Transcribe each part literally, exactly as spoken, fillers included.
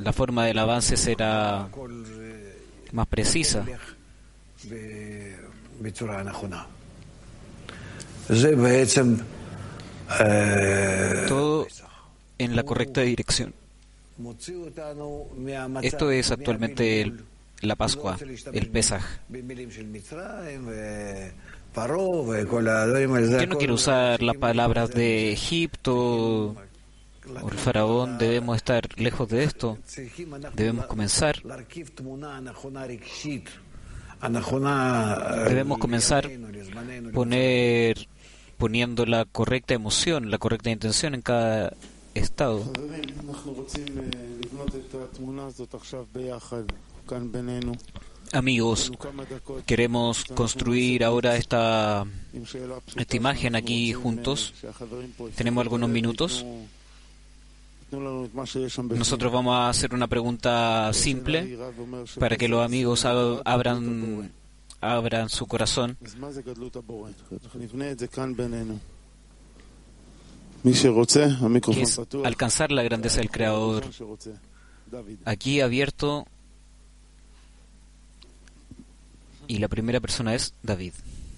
la forma del avance será más precisa. Todo en la correcta dirección. Esto es actualmente el, la Pascua, el Pesaj. Yo no quiero usar las palabras de Egipto o el faraón. Debemos estar lejos de esto. Debemos comenzar. Debemos comenzar poner, poniendo la correcta emoción, la correcta intención en cada estado. Amigos, queremos construir ahora esta, esta imagen aquí juntos. Tenemos algunos minutos. Nosotros vamos a hacer una pregunta simple para que los amigos abran, abran su corazón. ¿Qué es alcanzar la grandeza del Creador? Aquí abierto. Y la primera persona es David.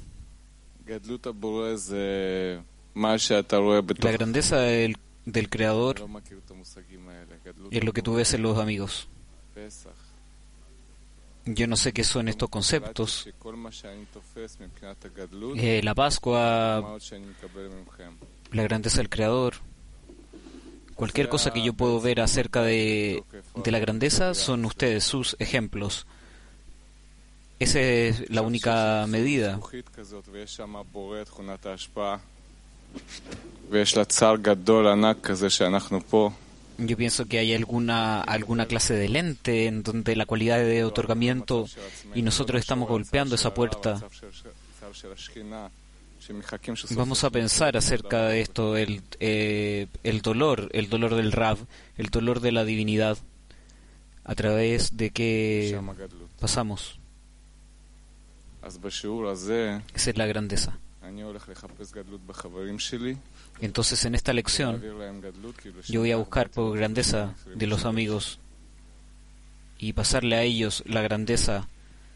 La grandeza del, del Creador es lo que tú ves en los amigos. Yo no sé qué son estos conceptos. Eh, la Pascua, la grandeza del Creador. Cualquier cosa que yo puedo ver acerca de, de la grandeza son ustedes, sus ejemplos. Esa es la única medida. Yo pienso que hay alguna alguna clase de lente en donde la cualidad de otorgamiento y nosotros estamos golpeando esa puerta. Vamos a pensar acerca de esto, el, eh, el dolor, el dolor del Rav, el dolor de la divinidad, a través de que pasamos. Esa es la grandeza. Entonces, en esta lección, yo voy a buscar por grandeza de los amigos y pasarle a ellos la grandeza.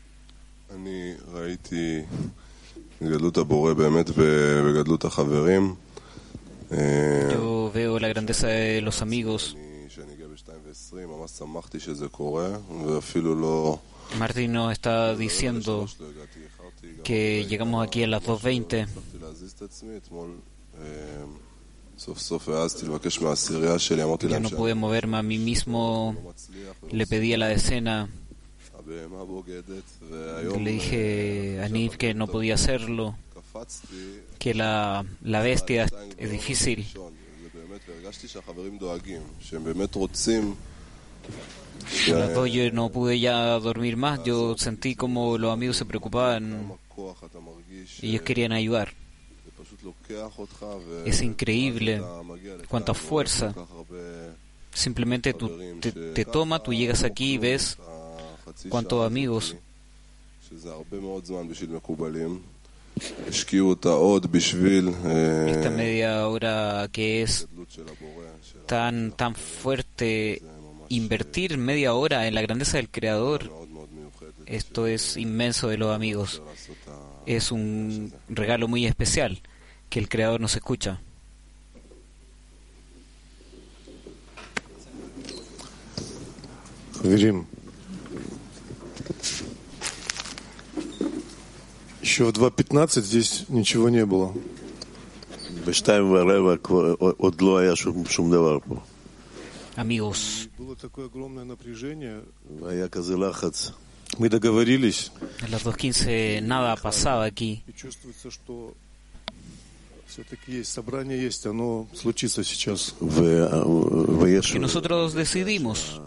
Yo veo la grandeza de los amigos. Martín nos está diciendo que llegamos aquí a las dos veinte. Yo no pude moverme a mí mismo. Le pedí a la decena. Le dije a Niv que no podía hacerlo, que la, la bestia es difícil. A las dos yo no pude ya dormir más. Yo sentí como los amigos se preocupaban y ellos querían ayudar. Es increíble cuánta fuerza. Simplemente tú te, te toma, tú llegas aquí y ves cuántos amigos esta media hora que es tan tan fuerte, invertir media hora en la grandeza del Creador, esto es inmenso de los amigos. Es un regalo muy especial que el Creador nos escucha. Еще в два пятнадцать здесь ничего не было. Amigos, Было такое огромное напряжение. Мы договорились. a las dos quince nada pasaba aquí. И чувствуется, что все-таки есть собрание, есть, оно случится сейчас. Que nosotros decidimos.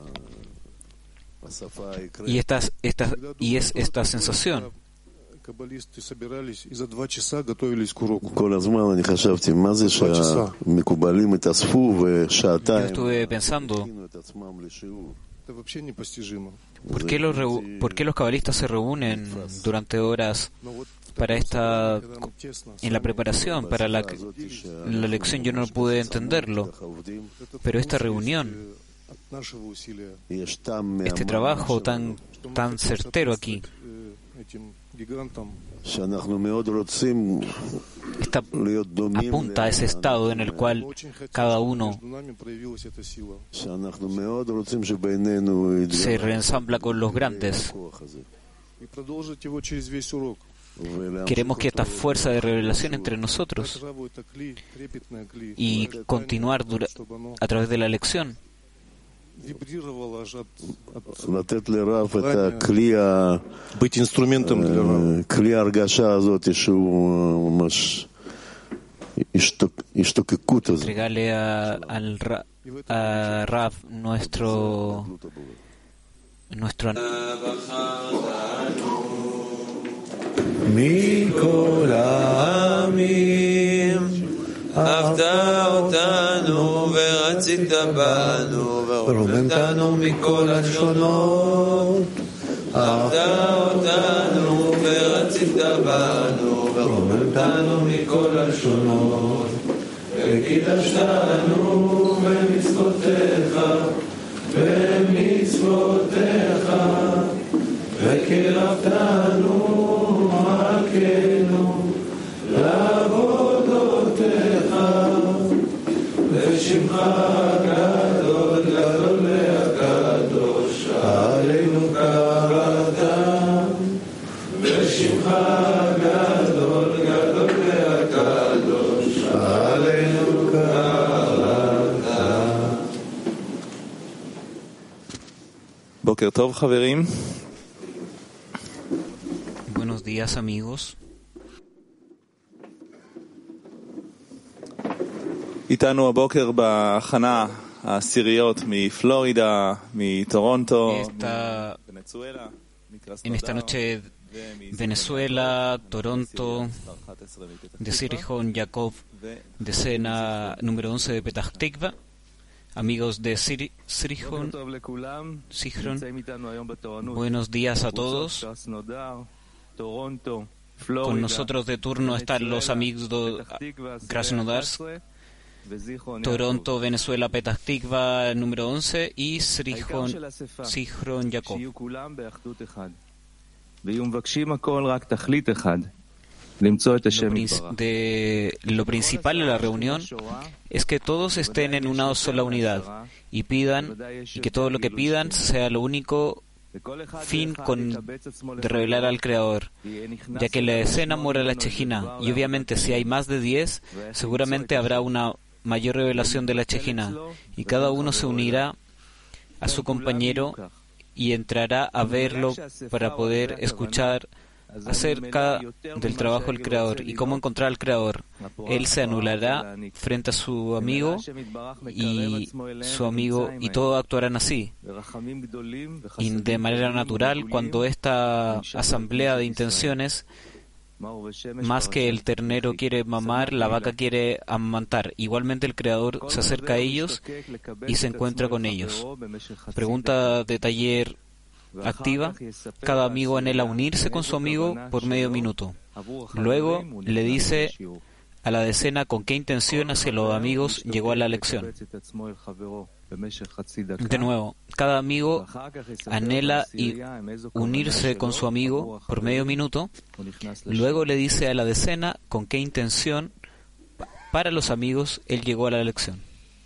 Y, estas, estas, y es esta sensación. Каббалисты собирались и за два часа готовились к уроку. כל הזמן אני חשבתי, מה זה שהמקובלים התאספו ושעתיים Yo estuve pensando, הכינו את עצמם לשיעור. Это вообще непостижимо. ¿por qué los, reu- ¿por qué los cabalistas se reúnen durante horas Но вот в para таком esta, собрании, когда нам тесно, en la preparación, para la, la lección? Yo no pude entenderlo, pero esta reunión este trabajo tan, tan certero aquí. Esta apunta a ese estado en el cual cada uno se reensambla con los grandes. Queremos que esta fuerza de revelación entre nosotros y continuar dura, a través de la lección. Быть инструментом для Рава. Entregarle a, al Ra, a Rav nuestro nuestro מכל העמים אהבת אותנו ורצית בנו ורוממתנו מכל השונות אהבת אותנו ורצית בנו ורוממתנו מכל השונות וקידשתנו במצוותיך במצוותיך וקירבתנו מלכנו לעבודותיך ושמך גדול גדול והקדוש עלינו קראת ושמך גדול גדול והקדוש עלינו קראת. בוקר טוב חברים. Buenos días, amigos. איתנו הבוקר בהכנה העשיריות מפלורידה, מטורונטו, מוונצואלה, En esta noche, Venezuela, Toronto, de Sirihon, Jacob, decena número once de Petah Tikva, amigos de Sir, Sirihon, Sihron, buenos días a todos. Con nosotros de turno están los amigos de Krasnodarsk, Toronto, Venezuela, Petah Tikva, número once, y Sirihon, Sihron, Jacob. De lo principal de la reunión es que todos estén en una sola unidad y pidan, y que todo lo que pidan sea lo único fin con de revelar al Creador, ya que la escena muere la Chejina, y obviamente si hay más de diez, seguramente habrá una mayor revelación de la Chejina, y cada uno se unirá a su compañero y entrará a verlo para poder escuchar acerca del trabajo del Creador y cómo encontrar al Creador. Él se anulará frente a su amigo y su amigo y todos actuarán así. Y de manera natural, cuando esta asamblea de intenciones, más que el ternero quiere mamar, la vaca quiere amamantar. Igualmente el Creador se acerca a ellos y se encuentra con ellos. Pregunta de taller activa. Cada amigo anhela unirse con su amigo por medio minuto. Luego le dice a la decena con qué intención hacia los amigos llegó a la lección. De nuevo, cada amigo anhela y unirse con su amigo por medio minuto. Luego le dice a la decena con qué intención para los amigos él llegó a la lección.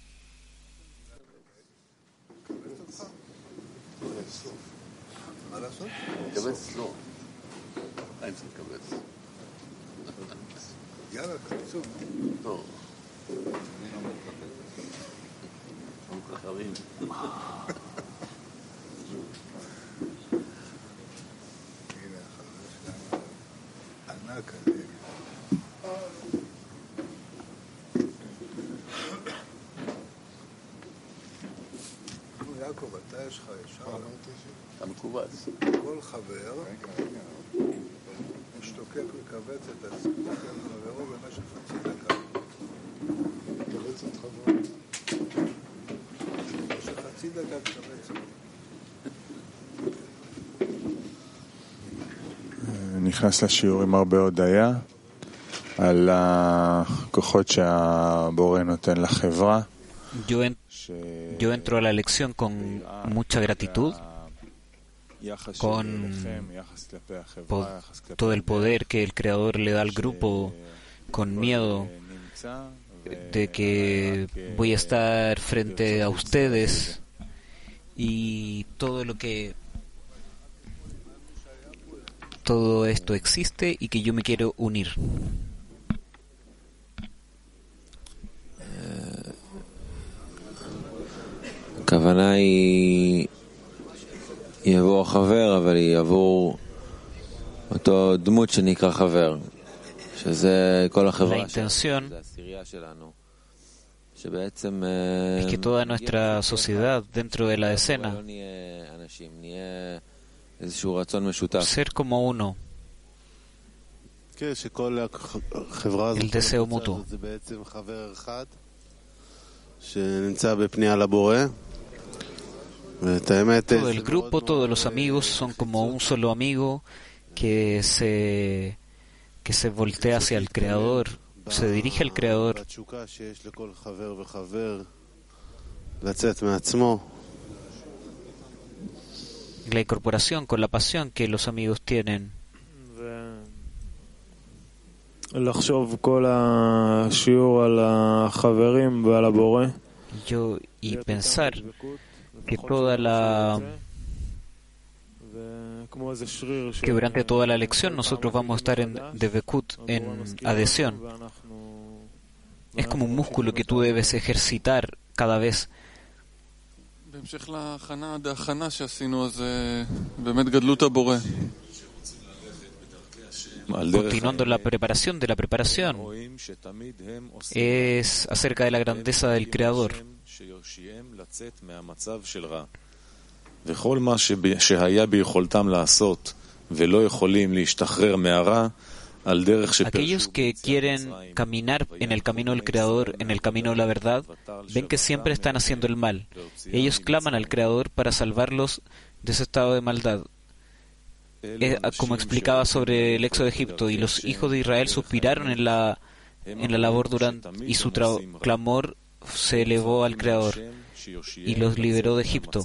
יעקב, אתה יש לך ישר. אתה מקובץ. כל חבר משתוקק לקבץ את עצמו של חברו במשך חצי דקה. לקבץ את חברו. במשך חצי דקה תקבץ. נכנס לשיעור עם הרבה הודיה על הכוחות שהבורא נותן לחברה. Yo yo entro a la lección con mucha gratitud, con po- todo el poder que el Creador le da al grupo, con miedo de que voy a estar frente a ustedes y todo lo que todo esto existe y que yo me quiero unir. הכוונה היא יבוא החבר, אבל היא עבור אותו דמות שנקרא חבר, שזה כל החברה שלנו, זה הסירייה שלנו, שבעצם es que toda nuestra sociedad dentro de la decena, לא נהיה אנשים, נהיה איזשהו רצון משותף. ser como uno, el deseo mutuo. זה בעצם חבר אחד שנמצא בפנייה לבורא. Todo el grupo, todos los amigos son como un solo amigo que se que se voltea hacia el Creador, se dirige al Creador. La incorporación con la pasión que los amigos tienen. Yo y pensar que toda la que durante toda la lección nosotros vamos a estar en Devekut, en adhesión. Es como un músculo que tú debes ejercitar cada vez. Continuando la preparación de la preparación, es acerca de la grandeza del Creador. וכל מה שהיה ביכולתם לעשות ולא יכולים להשתחרר מהרע על דרך שפרשו. Aquellos que quieren caminar en el camino del Creador, en el camino de la verdad, ven que siempre están haciendo el mal. Ellos claman al Creador para salvarlos de ese estado de maldad. Es como explicaba sobre el éxodo de Egipto, y los hijos de Israel suspiraron en la en la labor durante y su clamor se elevó al Creador y los liberó de Egipto.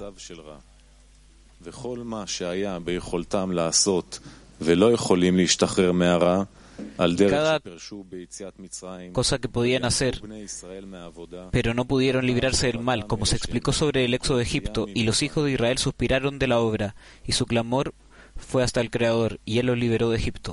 וכל מה שהיה ביכולתם לעשות ולא יכולים להשתחרר מהרע על דרך שפרשו ביציאת מצרים, cosa que podían hacer, pero no pudieron librarse del mal, como se explicó sobre el éxodo de Egipto, y los hijos de Israel suspiraron de la obra, y su clamor fue hasta el Creador, y Él los liberó de Egipto.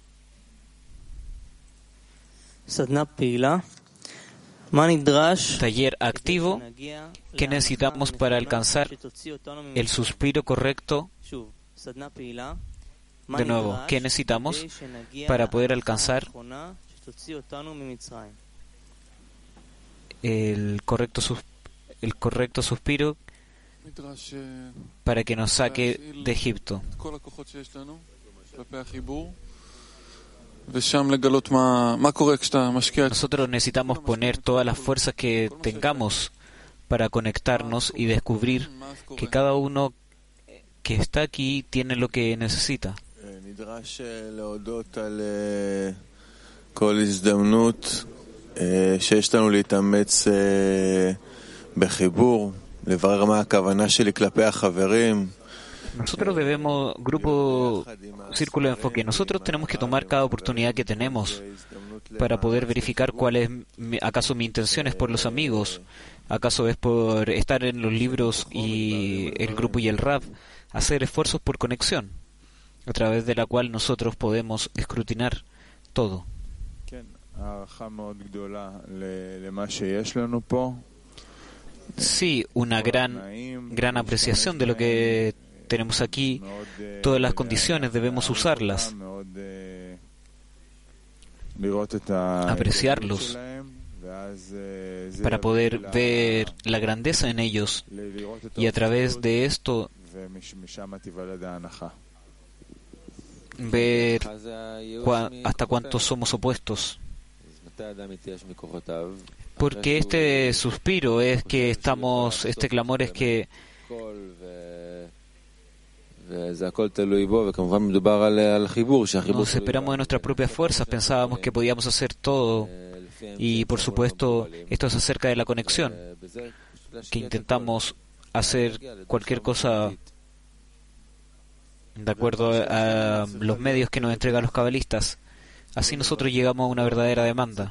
Taller activo. ¿Qué necesitamos para alcanzar el suspiro correcto? De nuevo, ¿qué necesitamos para poder alcanzar el correcto sus- el correcto suspiro para que nos saque de Egipto? Nosotros necesitamos poner todas las fuerzas que tengamos para conectarnos y descubrir que cada uno que está aquí tiene lo que necesita. נדרש להודות על כל הזדמנות שיש לנו להתאמץ בחיבור, לברר מה הכוונה שלי כלפי החברים. Nosotros debemos, grupo Círculo de Enfoque, nosotros tenemos que tomar cada oportunidad que tenemos para poder verificar cuál es, acaso mi intención es por los amigos, acaso es por estar en los libros y el grupo y el rap, hacer esfuerzos por conexión, a través de la cual nosotros podemos escrutinar todo. Sí, una gran, gran apreciación de lo que tenemos aquí. Todas las condiciones debemos usarlas, apreciarlos, para poder ver la grandeza en ellos, y a través de esto ver cua, hasta cuántos somos opuestos. Porque este suspiro es que estamos, este clamor es que nos esperamos de nuestras propias fuerzas, pensábamos que podíamos hacer todo, y por supuesto esto es acerca de la conexión. que intentamos hacer cualquier cosa de acuerdo a, a los medios que nos entregan los cabalistas. Así nosotros llegamos a una verdadera demanda.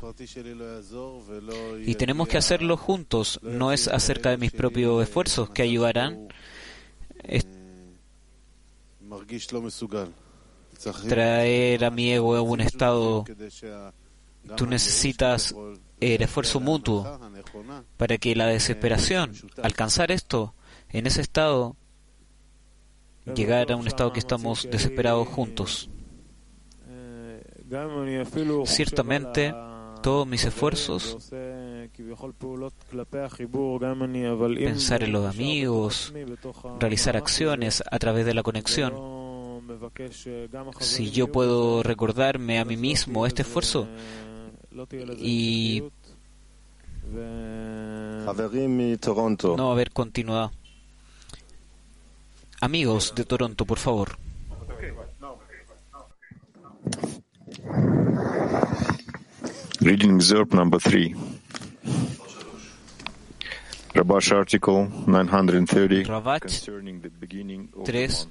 Y tenemos que hacerlo juntos. No es acerca de mis propios esfuerzos que ayudarán. Es traer a mi ego a un estado. Tú necesitas el esfuerzo mutuo para que la desesperación, alcanzar esto, en ese estado, llegar a un estado que estamos desesperados juntos. Ciertamente, todos mis esfuerzos, pensar en los amigos, realizar acciones a través de la conexión. Si yo puedo recordarme a mí mismo este esfuerzo y no haber continuado. Amigos de Toronto, por favor. Reading excerpt number three. Rabash article nine hundred thirty concerning the beginning of the month.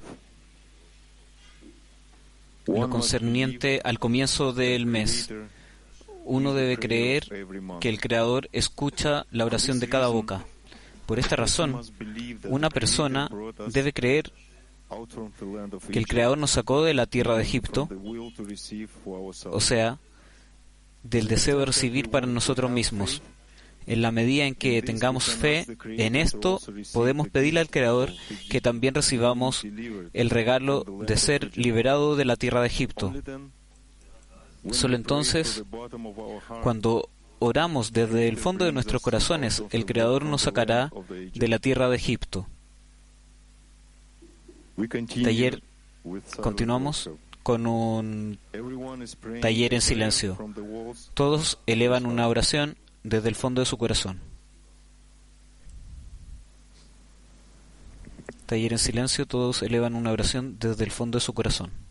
Lo concerniente al comienzo del mes. Uno debe creer que el Creador escucha la oración de cada boca. Por esta razón, una persona debe creer que el Creador nos sacó de la tierra de Egipto, o sea, del deseo de recibir para nosotros mismos. En la medida en que tengamos fe en esto, podemos pedirle al Creador que también recibamos el regalo de ser liberado de la tierra de Egipto. Solo entonces, cuando oramos desde el fondo de nuestros corazones, el Creador nos sacará de la tierra de Egipto. Taller, continuamos con un taller en silencio. Todos elevan una oración desde el fondo de su corazón. Taller en silencio, todos elevan una oración desde el fondo de su corazón.